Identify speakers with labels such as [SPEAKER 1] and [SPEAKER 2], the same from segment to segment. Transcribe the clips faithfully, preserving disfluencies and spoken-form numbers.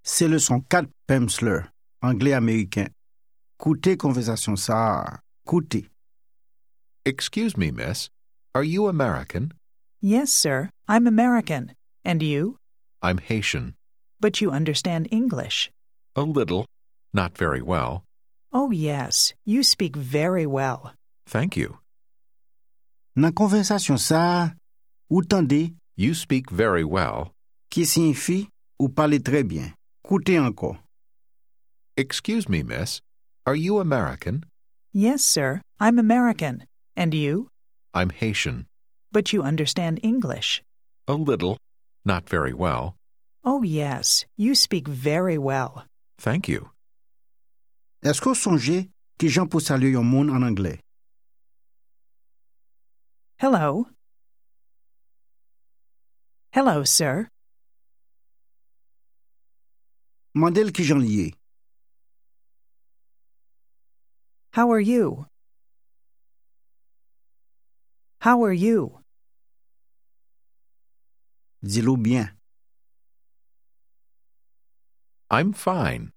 [SPEAKER 1] C'est leçon quatre Pemsler, anglais américain. Coutez conversation ça. Coutez.
[SPEAKER 2] Excuse me, miss. Are you American?
[SPEAKER 3] Yes, sir. I'm American. And you?
[SPEAKER 2] I'm Haitian.
[SPEAKER 3] But you understand English.
[SPEAKER 2] A little. Not very well.
[SPEAKER 3] Oh, yes. You speak very well.
[SPEAKER 2] Thank you.
[SPEAKER 1] Dans conversation ça, ou tendez,
[SPEAKER 2] You speak very well.
[SPEAKER 1] qui signifie ou parlez très bien. Coutez encore.
[SPEAKER 2] Excuse me, miss. Are you American?
[SPEAKER 3] Yes, sir. I'm American. And you?
[SPEAKER 2] I'm Haitian.
[SPEAKER 3] But you understand English.
[SPEAKER 2] A little. Not very well.
[SPEAKER 3] Oh, yes. You speak very well.
[SPEAKER 2] Thank you.
[SPEAKER 1] Est-ce que vous songez que Jean pour saluer un monde en anglais?
[SPEAKER 3] Hello. Hello, sir.
[SPEAKER 1] Mandel qui Jean lié.
[SPEAKER 3] How are you? How are you?
[SPEAKER 1] Dis-le bien.
[SPEAKER 2] I'm fine.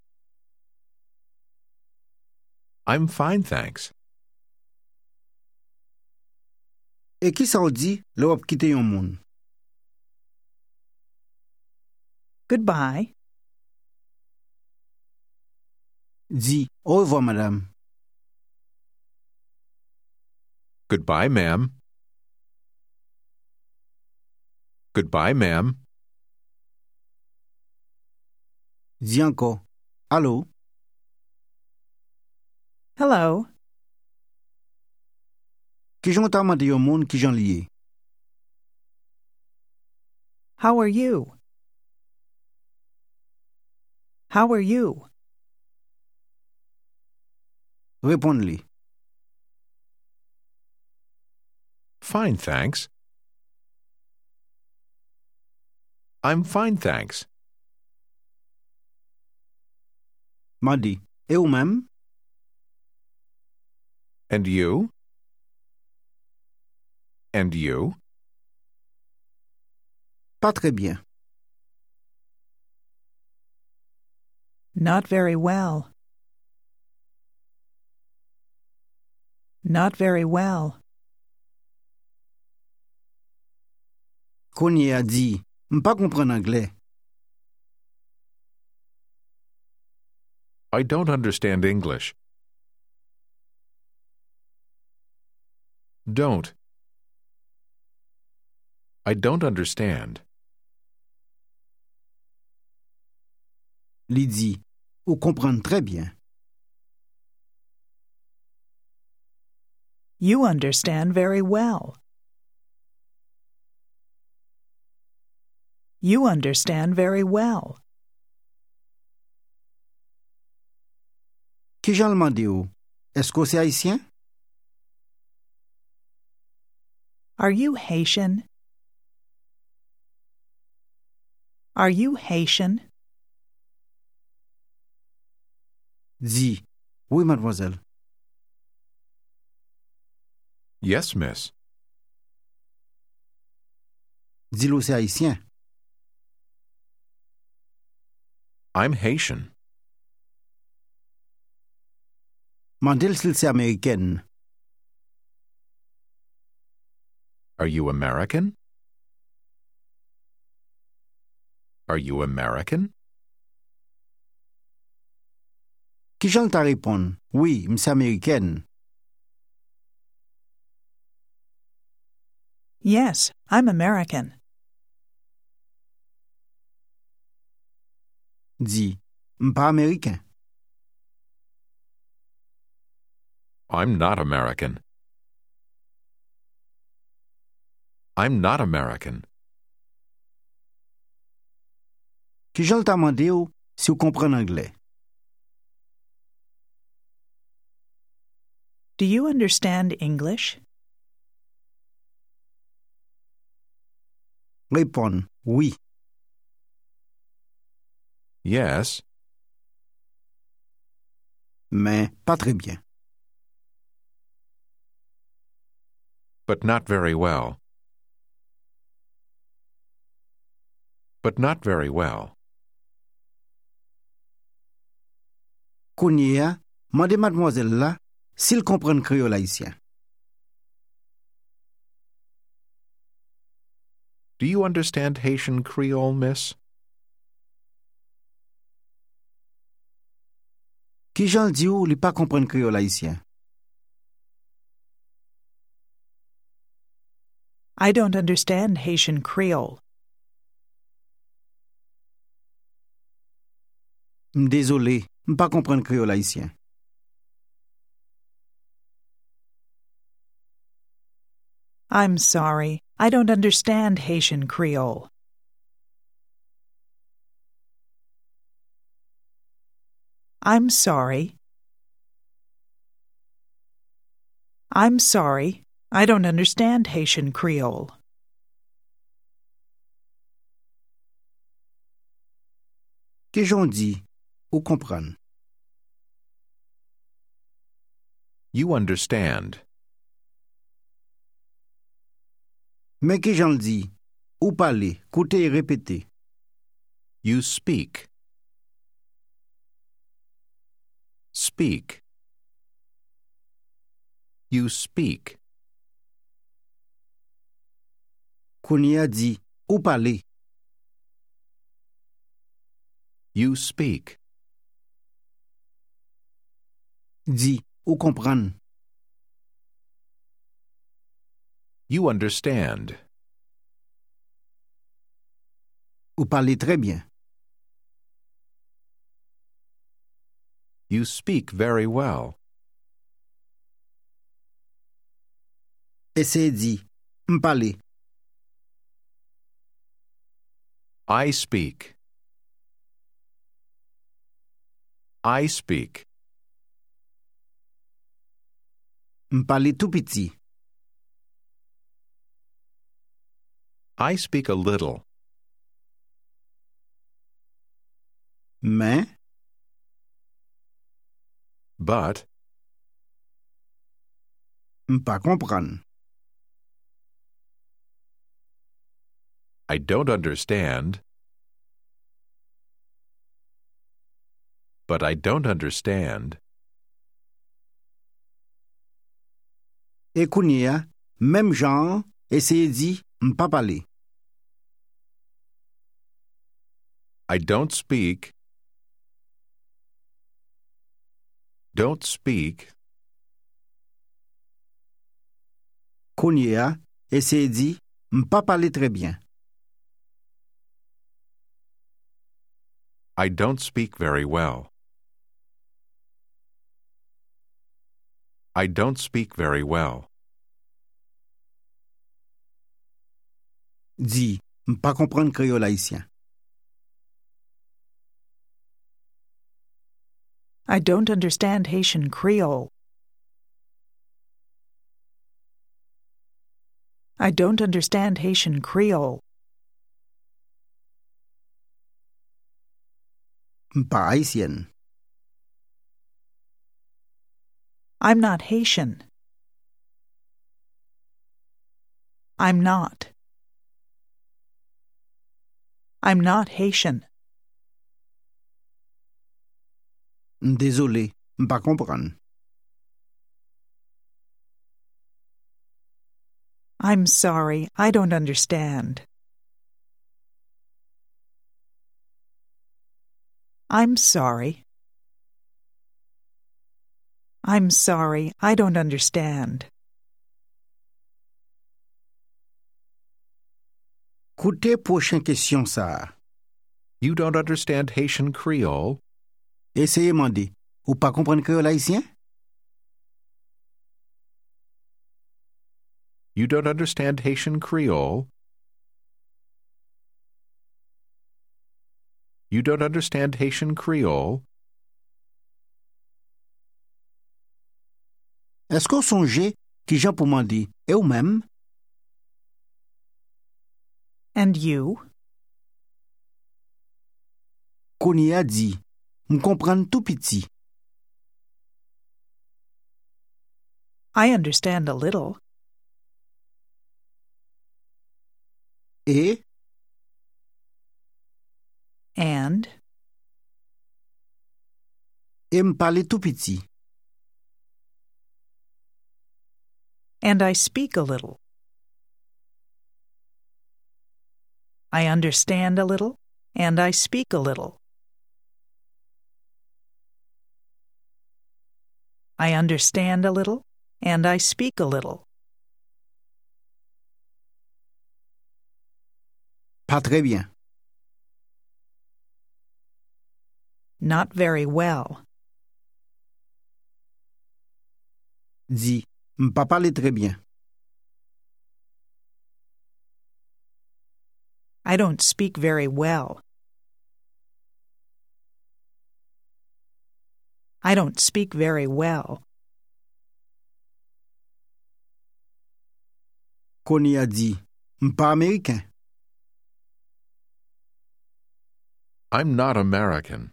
[SPEAKER 2] I'm fine, thanks.
[SPEAKER 1] Et qui ça vous dit, le wap quitter un monde?
[SPEAKER 3] Goodbye.
[SPEAKER 1] Dis, au revoir, madame.
[SPEAKER 2] Goodbye, ma'am. Goodbye, ma'am.
[SPEAKER 1] Dis encore, allô?
[SPEAKER 3] Hello.
[SPEAKER 1] Qui Jean t'a demandé un monde qui Jean lié?
[SPEAKER 3] How are you? How are you?
[SPEAKER 1] Répondez-lui.
[SPEAKER 2] Fine, thanks. I'm fine, thanks.
[SPEAKER 1] M'a dit, et ou même?
[SPEAKER 2] And you? And you?
[SPEAKER 1] Pas très bien.
[SPEAKER 3] Not very well. Not very well.
[SPEAKER 1] Konye a dit, m'pas comprendre anglais.
[SPEAKER 2] I don't understand English. Don't. I don't understand.
[SPEAKER 1] Li dit, ou comprendre très bien.
[SPEAKER 3] You understand very well. You understand very well.
[SPEAKER 1] Qui Jean le mandé ou? Est-ce que c'est haïtien?
[SPEAKER 3] Are you Haitian? Are you Haitian?
[SPEAKER 1] Dis, oui, mademoiselle.
[SPEAKER 2] Yes, miss.
[SPEAKER 1] Dis-le c'est haïtien.
[SPEAKER 2] I'm Haitian.
[SPEAKER 1] Mandel s'il c'est américaine.
[SPEAKER 2] Are you American? Are you American?
[SPEAKER 1] Qui Jean t'a répondre? Oui, m'sais américaine.
[SPEAKER 3] Yes, I'm American.
[SPEAKER 1] Dis, m'pas américain.
[SPEAKER 2] I'm not American. I'm not American.
[SPEAKER 1] Qui Jean t'a demandé ou si vous comprenez anglais?
[SPEAKER 3] Do you understand English?
[SPEAKER 1] Répondre, oui.
[SPEAKER 2] Yes,
[SPEAKER 1] Mais pas très bien.
[SPEAKER 2] but not very well. But not very well.
[SPEAKER 1] Kounye, mande mademoiselle là, s'il comprend créole haïtien.
[SPEAKER 2] Do you understand Haitian Creole, miss?
[SPEAKER 1] Qui j'en dit ou li pas comprendre créole haïtien?
[SPEAKER 3] I don't understand Haitian Creole.
[SPEAKER 1] M'désolé, m'pas comprendre créole haïtien.
[SPEAKER 3] I'm sorry, I don't understand Haitian Creole. I'm sorry. I'm sorry, I don't understand Haitian Creole.
[SPEAKER 1] Qui j'en dit ou comprendre?
[SPEAKER 2] You understand.
[SPEAKER 1] Mais qui j'en dit ou parler, coûter et répéter?
[SPEAKER 2] You speak. Speak. You speak.
[SPEAKER 1] Kounye dit ou parler.
[SPEAKER 2] You speak.
[SPEAKER 1] Dit ou comprendre.
[SPEAKER 2] You understand.
[SPEAKER 1] Ou parler très bien.
[SPEAKER 2] You speak very well.
[SPEAKER 1] Essayez dit, m'parler.
[SPEAKER 2] I speak. I speak.
[SPEAKER 1] M'parler tout petit.
[SPEAKER 2] I speak a little.
[SPEAKER 1] Mais,
[SPEAKER 2] But
[SPEAKER 1] m'pas comprendre.
[SPEAKER 2] I don't understand. But I don't understand.
[SPEAKER 1] Et kounye, même genre, essayez dit, m'pas parler.
[SPEAKER 2] I don't speak. Don't speak.
[SPEAKER 1] Kounye, essayez dit, m'pas parler très bien.
[SPEAKER 2] I don't speak very well. I don't speak very well.
[SPEAKER 1] Dit, m'pas comprendre créole haïtien.
[SPEAKER 3] I don't understand Haitian Creole. I don't understand Haitian Creole.
[SPEAKER 1] M'pas haïtienne.
[SPEAKER 3] I'm not Haitian. I'm not. I'm not Haitian.
[SPEAKER 1] Désolé, m'pas comprendre.
[SPEAKER 3] I'm sorry, I don't understand. I'm sorry. I'm sorry, I don't understand.
[SPEAKER 1] Écoutez prochaine question ça.
[SPEAKER 2] You don't understand Haitian Creole?
[SPEAKER 1] Essayez demander, ou pas comprendre créole haïtien?
[SPEAKER 2] You don't understand Haitian Creole? You don't understand Haitian Creole?
[SPEAKER 1] Est-ce qu'on songe qui j'en pour demander, et ou même?
[SPEAKER 3] And you?
[SPEAKER 1] Kounye a dit, m'comprendre tout petit.
[SPEAKER 3] I understand a little.
[SPEAKER 1] Et,
[SPEAKER 3] And?
[SPEAKER 1] et m'parler tout petit.
[SPEAKER 3] And I speak a little. I understand a little, and I speak a little. I understand a little, and I speak a little.
[SPEAKER 1] Pas très bien.
[SPEAKER 3] Not very well.
[SPEAKER 1] Dis, m'pas parler très bien.
[SPEAKER 3] I don't speak very well. I don't speak very well.
[SPEAKER 1] Connie a dit, m'pas américain.
[SPEAKER 2] I'm not American.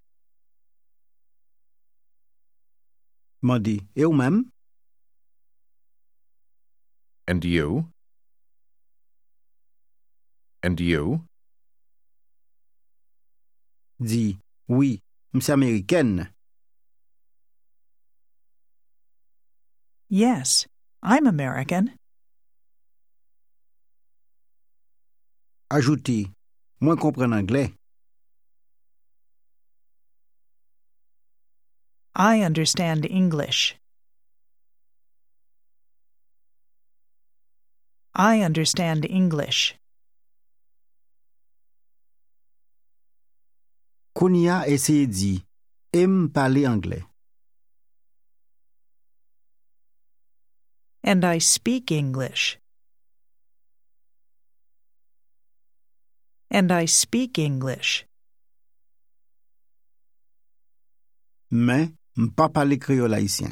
[SPEAKER 1] M'a dit, et ou même?
[SPEAKER 2] And you? And you?
[SPEAKER 1] Dis, oui, m'sais américaine.
[SPEAKER 3] Yes, I'm American.
[SPEAKER 1] Ajouter, moi comprends anglais.
[SPEAKER 3] I understand English. I understand English.
[SPEAKER 1] Connie a essayé de dire, et m'parler anglais.
[SPEAKER 3] And I speak English. And I speak English.
[SPEAKER 1] Mais m'pas parler créole haïtien.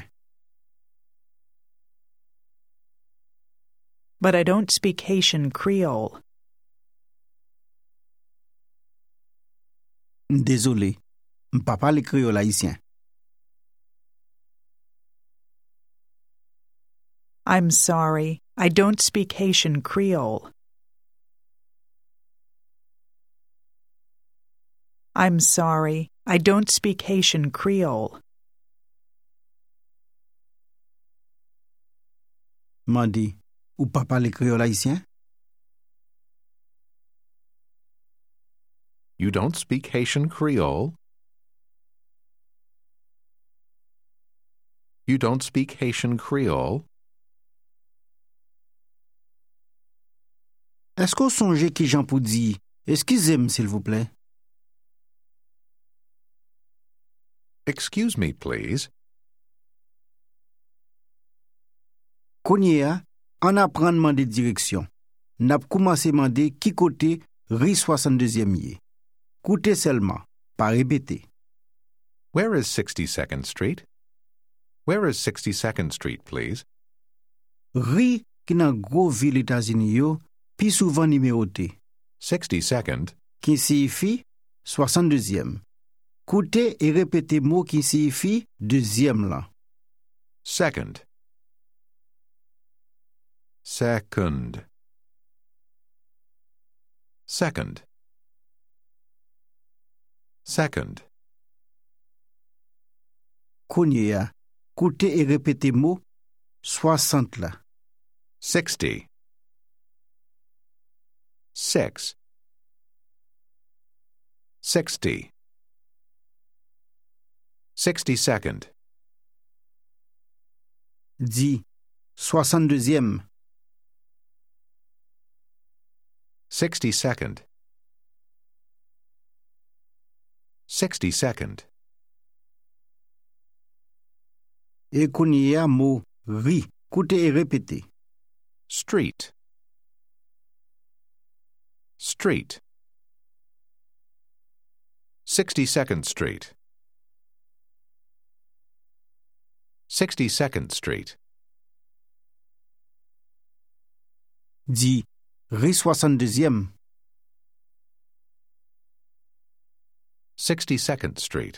[SPEAKER 3] But I don't speak Haitian Creole.
[SPEAKER 1] Désolé, m'pas parler créole haïtien.
[SPEAKER 3] I'm sorry, I don't speak Haitian Creole. I'm sorry, I don't speak Haitian Creole.
[SPEAKER 1] M'a dit, ou pas parler créole haïtien?
[SPEAKER 2] You don't speak Haitian Creole? You don't speak Haitian Creole?
[SPEAKER 1] Est-ce qu'on songe qui Jean pour dire, excusez-moi s'il vous plaît?
[SPEAKER 2] Excuse me, please.
[SPEAKER 1] Konye a, on apprend demander direction. N'ap commencé demander qui côté rue soixante-deuxième yé. Coutez seulement, pas répéter.
[SPEAKER 2] Where is sixty-second Street? Where is sixty-second Street, please?
[SPEAKER 1] Rue qui nan gros ville États-Unis yo, pi souvent numéroté,
[SPEAKER 2] sixty-second,
[SPEAKER 1] qui signifie soixante-deuxième. Coutez et répétez mot qui signifie deuxième là.
[SPEAKER 2] second. Second. Second. Second.
[SPEAKER 1] Konye a, coutez et répétez mot soixante là.
[SPEAKER 2] Sixty. Six. Sixty. Sixty-second.
[SPEAKER 1] Dis, soixante-deuxième.
[SPEAKER 2] Sixty-second. Sixty-second.
[SPEAKER 1] Et konye a mot ri, coutez et répétez.
[SPEAKER 2] Street. Street. Sixty-second Street. Sixty-second Street.
[SPEAKER 1] Dis, rue soixante-deuxième.
[SPEAKER 2] Sixty-second Street.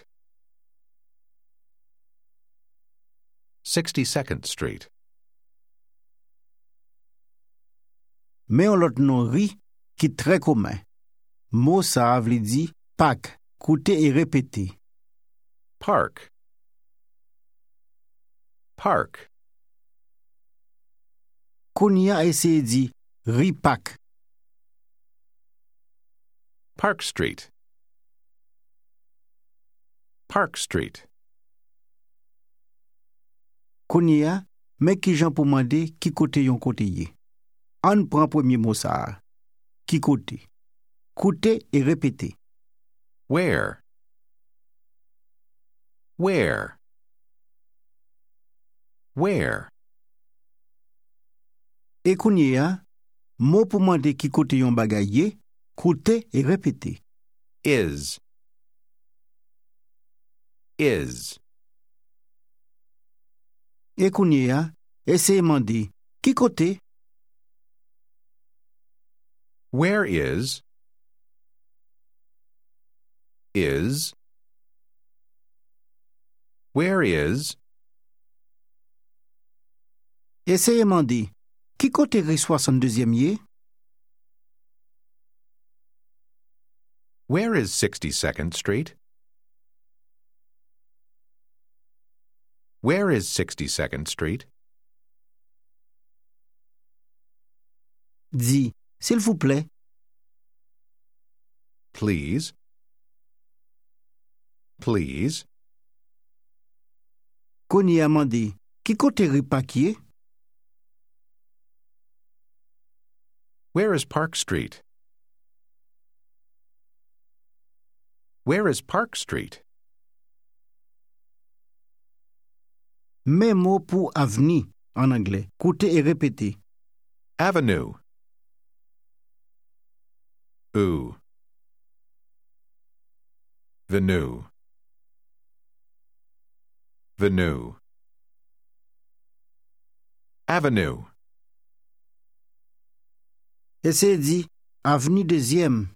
[SPEAKER 2] Sixty-second Street.
[SPEAKER 1] Mais on l'autre nom ri qui très commun. Mot ça veut dire Pâques, coutez et répétez.
[SPEAKER 2] Park. Park.
[SPEAKER 1] Konya essaye di ripak.
[SPEAKER 2] Park Street. Park Street.
[SPEAKER 1] Konya, mais ki jan pou mande ki kote yon kote ye. An pran premier mot sa. Ki kote. Kote et répété.
[SPEAKER 2] Where? Where? Where?
[SPEAKER 1] E konya, mot pou mande ki kote yon bagay ye, kote et répété.
[SPEAKER 2] Is. Is.
[SPEAKER 1] E konya, essaye mande ki kote.
[SPEAKER 2] Where is? Is. Where is?
[SPEAKER 1] Essaye mande ki kote ri soixante-deuxième ye.
[SPEAKER 2] Where is sixty-second Street? Where is sixty-second Street?
[SPEAKER 1] Di, s'il vous plaît.
[SPEAKER 2] Please. Please.
[SPEAKER 1] Konya mande ki kote ripak ye.
[SPEAKER 2] Where is Park Street? Where is Park Street?
[SPEAKER 1] Même mot pour avenue en anglais. Kote et répété.
[SPEAKER 2] Avenue. Ooh. Venue. Venue. Avenue.
[SPEAKER 1] Essaye di avenue deuxième.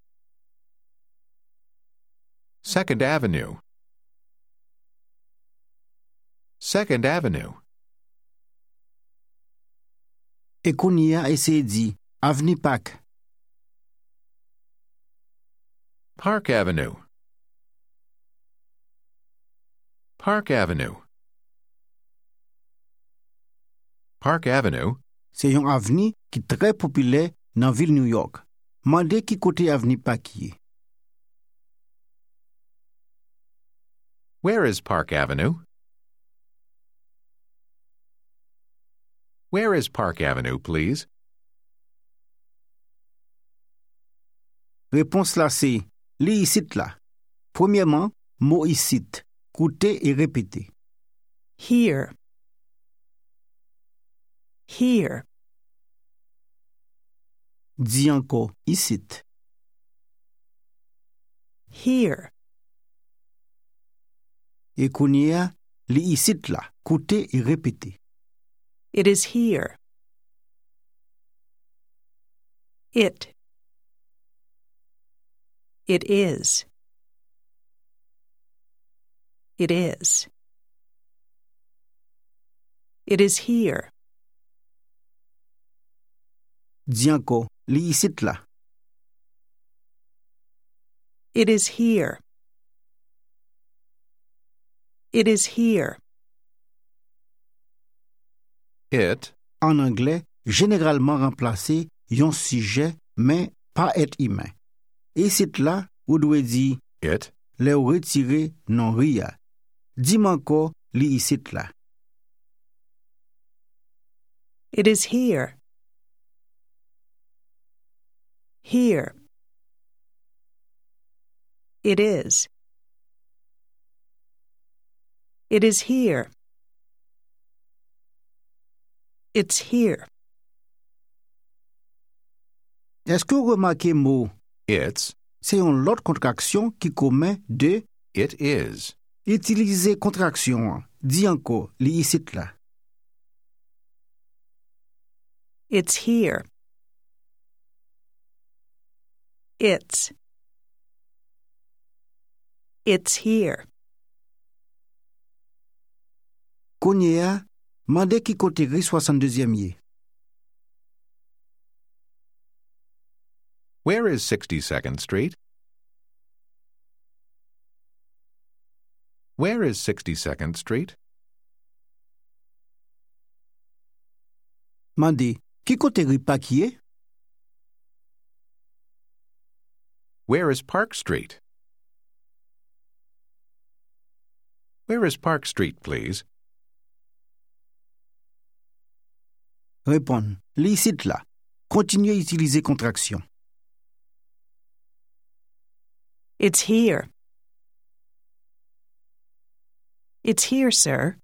[SPEAKER 2] Second Avenue. Second Avenue.
[SPEAKER 1] E konya essaye di avenue Park.
[SPEAKER 2] Park Avenue. Park Avenue. Park Avenue.
[SPEAKER 1] C'est yon avenue qui très populaire dans ville New York. Mande ki kote avenue Park ye.
[SPEAKER 2] Where is Park Avenue? Where is Park Avenue, please?
[SPEAKER 1] Réponse là c'est li ici là. Premièrement, mot ici, kote et répété.
[SPEAKER 3] Here. Here.
[SPEAKER 1] Dis encore ici.
[SPEAKER 3] Here.
[SPEAKER 1] Et konya li ici là, kote et répété.
[SPEAKER 3] It is here. It. It is. It is. It is here.
[SPEAKER 1] Dis encore li ici là.
[SPEAKER 3] It is here. It is here.
[SPEAKER 2] It.
[SPEAKER 1] En anglais, généralement remplacé yon sujet mais pas être humain. Ici là, ou doit dire
[SPEAKER 2] It.
[SPEAKER 1] le ou retirer non ria. Dis-moi encore li ici là.
[SPEAKER 3] It is here. Here. It is. It is here. It's here.
[SPEAKER 1] Est-ce que vous remarquez mot
[SPEAKER 2] It's.
[SPEAKER 1] c'est une autre contraction qui commet de
[SPEAKER 2] It is.
[SPEAKER 1] utiliser contraction. Dis encore li ici là.
[SPEAKER 3] It's here. It's. It's here.
[SPEAKER 1] Konya, mande ki kote ri soixante-deuxième ye.
[SPEAKER 2] Where is sixty-second Street? Where is sixty-second Street?
[SPEAKER 1] Mandé, qui côté ripa qui est?
[SPEAKER 2] Where is Park Street? Where is Park Street, please?
[SPEAKER 1] Répondre. Li sit là. Continuez à utiliser contraction.
[SPEAKER 3] It's here. It's here, sir.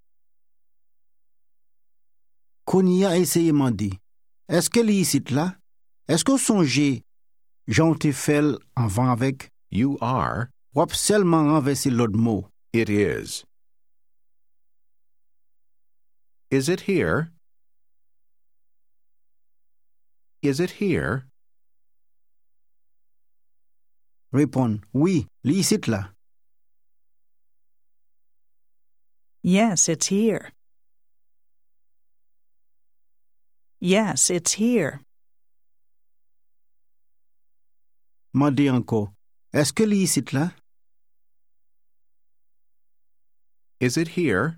[SPEAKER 1] Koni a essayé mandé. Est-ce que li sit là? Est-ce que songez Jean te fait avant avec?
[SPEAKER 2] You are.
[SPEAKER 1] Wap seulement renverser l'autre mot.
[SPEAKER 2] It is. Is it here? Is it here?
[SPEAKER 1] Répondre. Oui, li sit là.
[SPEAKER 3] Yes, it's here. Yes, it's here.
[SPEAKER 1] Mandé encore. Est-ce que li sit là?
[SPEAKER 2] Is it here?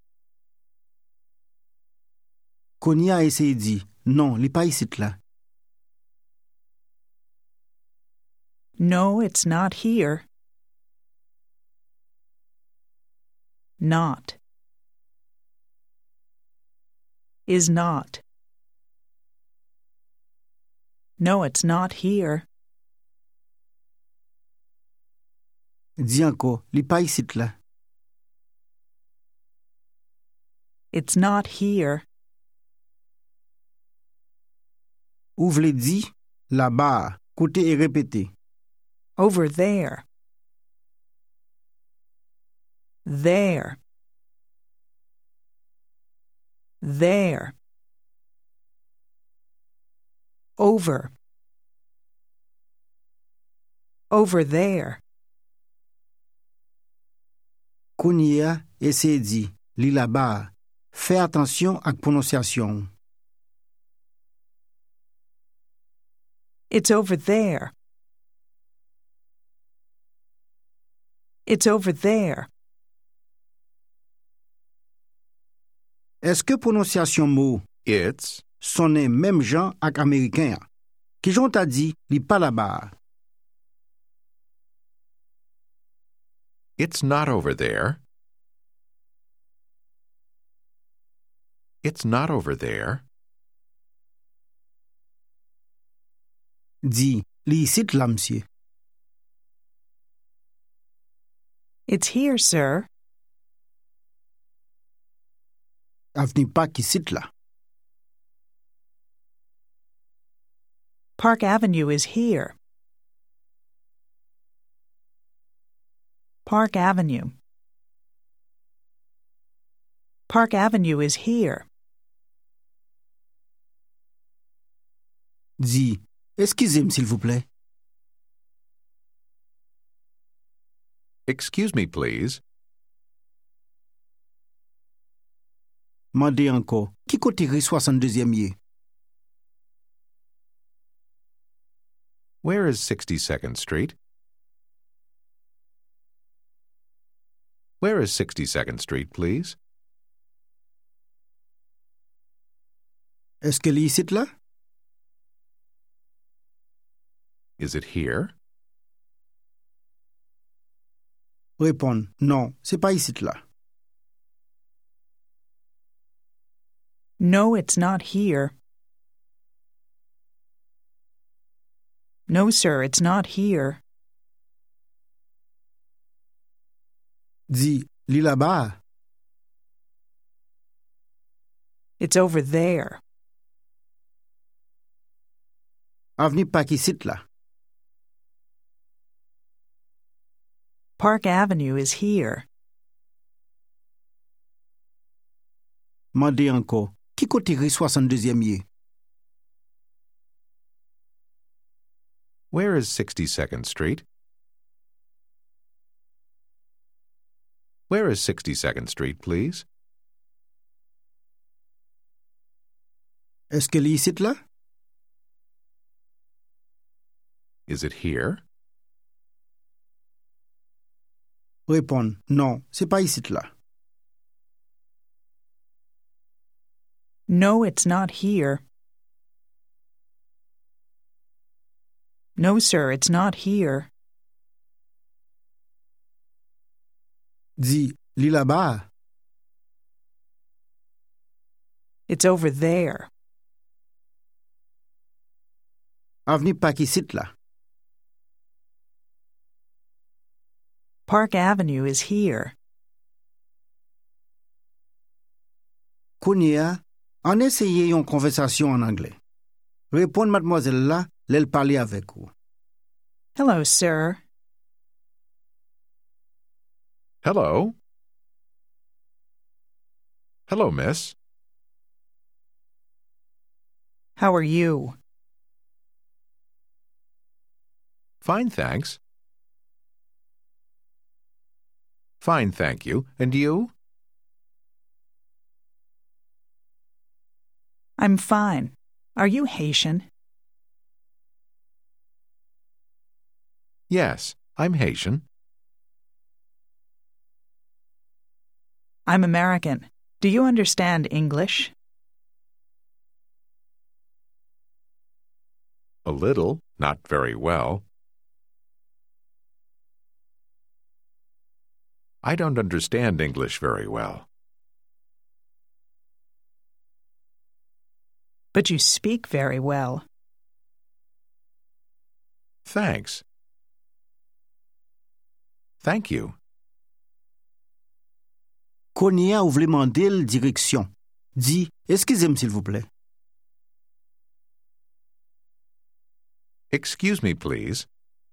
[SPEAKER 1] Koni a essayé dit. Non, li pas ici là.
[SPEAKER 3] No, it's not here. Not. Is not. No, it's not here.
[SPEAKER 1] Dis encore. Li pas ici là.
[SPEAKER 3] It's not here.
[SPEAKER 1] Ouvre dit là-bas. Côté et répétez.
[SPEAKER 3] Over there. There. There. Over. Over there.
[SPEAKER 1] Koni a essayé dit. Li là-bas. Fais attention à la prononciation.
[SPEAKER 3] It's over there. It's over there.
[SPEAKER 1] Est-ce que prononciation mot
[SPEAKER 2] It's.
[SPEAKER 1] sonne même genre avec américain? Qui j'ont t'a dit, li pas là-bas.
[SPEAKER 2] It's not over there. It's not over there.
[SPEAKER 1] Dit, li ici là, monsieur.
[SPEAKER 3] It's here, sir.
[SPEAKER 1] Avenue Park ici là.
[SPEAKER 3] Park Avenue is here. Park Avenue. Park Avenue is here.
[SPEAKER 1] Dit, excusez-moi s'il vous plaît.
[SPEAKER 2] Excuse me, please.
[SPEAKER 1] Mandez encore. Qui côté rue soixante-deuxième yé?
[SPEAKER 2] Where is sixty-second Street? Where is sixty-second Street, please?
[SPEAKER 1] Est-ce que li ici là?
[SPEAKER 2] Is it here?
[SPEAKER 1] Répondre. Non, c'est pas ici là.
[SPEAKER 3] No, it's not here. No, sir, it's not here.
[SPEAKER 1] Dit, li là-bas.
[SPEAKER 3] It's over there.
[SPEAKER 1] Avenue Park ici là.
[SPEAKER 3] Park Avenue is here.
[SPEAKER 1] Mandez encore. Qui côté rue soixante-deuxième yé?
[SPEAKER 2] Where is sixty-second Street? Where is sixty-second Street, please?
[SPEAKER 1] Est-ce que li ici là?
[SPEAKER 2] Is it here?
[SPEAKER 1] Répondre. Non, c'est pas ici là.
[SPEAKER 3] No, it's not here.
[SPEAKER 1] Avenue Park ici là. Park Avenue is here. Mandez encore. Qui côté rue soixante-deuxième yé? Where is sixty-second Street? Where is sixty-second Street, please? Est-ce que li ici là?
[SPEAKER 3] Where is sixty-second Street?
[SPEAKER 1] Répondre. Non, c'est pas ici là.
[SPEAKER 3] No, it's not here. No, sir, it's not here.
[SPEAKER 1] Dis, li là-bas.
[SPEAKER 3] It's over there.
[SPEAKER 1] Avenue Park ici là.
[SPEAKER 3] Park Avenue is here.
[SPEAKER 1] Kounia, an essaye yon conversation en anglais. Répondre mademoiselle là, l'elle parler avec vous.
[SPEAKER 3] Hello, sir.
[SPEAKER 2] Hello? Hello, miss.
[SPEAKER 3] How are you?
[SPEAKER 2] Fine, thanks. Fine, thank you. And you?
[SPEAKER 3] I'm fine. Are you Haitian?
[SPEAKER 2] Yes, I'm Haitian.
[SPEAKER 3] I'm American. Do you understand English?
[SPEAKER 2] A little, not very well. I don't understand English very well.
[SPEAKER 3] But you speak very well.
[SPEAKER 2] Thanks. Thank you.
[SPEAKER 1] Kounia ou vle mandel direction. Dis, excusez-moi s'il vous plaît.
[SPEAKER 2] Excuse me, please.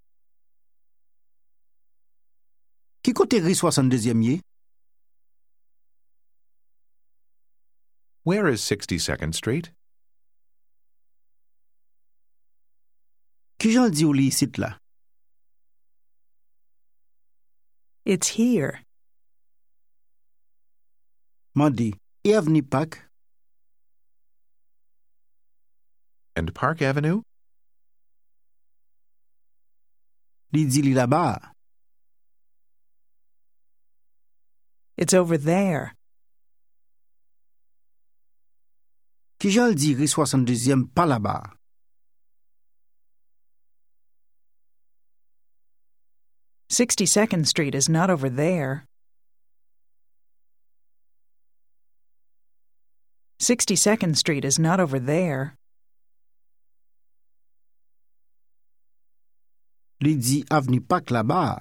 [SPEAKER 1] Qui côté rue soixante-deuxième yé?
[SPEAKER 2] Where is sixty-second Street?
[SPEAKER 1] Qui j'en di ou li ici là?
[SPEAKER 3] It's here.
[SPEAKER 1] Mandi, et Avenue Park?
[SPEAKER 2] And Park Avenue?
[SPEAKER 1] Li di li là-bas.
[SPEAKER 3] It's over there.
[SPEAKER 1] Qui j'en di rue soixante-deuxième pas là-bas?
[SPEAKER 3] sixty-second Street is not over there. sixty-second Street is not over there.
[SPEAKER 1] Li di Avenue Park là-bas.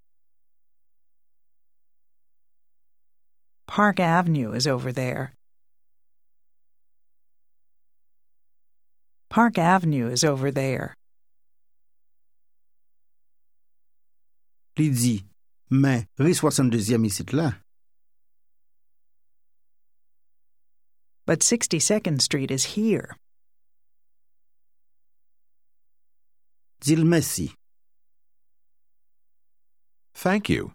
[SPEAKER 3] Park Avenue is over there. Park Avenue is over there.
[SPEAKER 1] Li di, mais rue soixante-deuxième ici là.
[SPEAKER 3] But sixty-second Street is here.
[SPEAKER 1] Dis merci.
[SPEAKER 2] Thank you.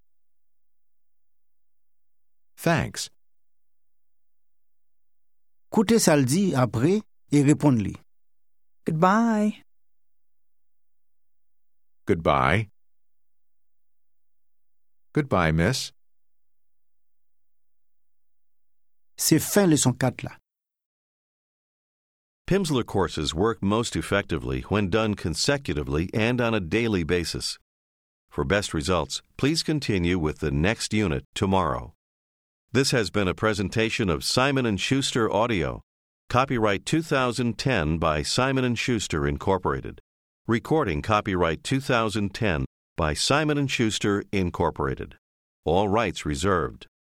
[SPEAKER 2] Thanks.
[SPEAKER 1] Koute sal di après et répondre li.
[SPEAKER 3] Goodbye.
[SPEAKER 2] Goodbye. Goodbye, miss.
[SPEAKER 1] C'est fin leçon quatre là.
[SPEAKER 4] Pimsleur courses work most effectively when done consecutively and on a daily basis. For best results, please continue with the next unit tomorrow. This has been a presentation of Simon and Schuster Audio. Copyright two thousand ten by Simon and Schuster, Incorporated. Recording copyright two thousand ten by Simon and Schuster, Incorporated. All rights reserved.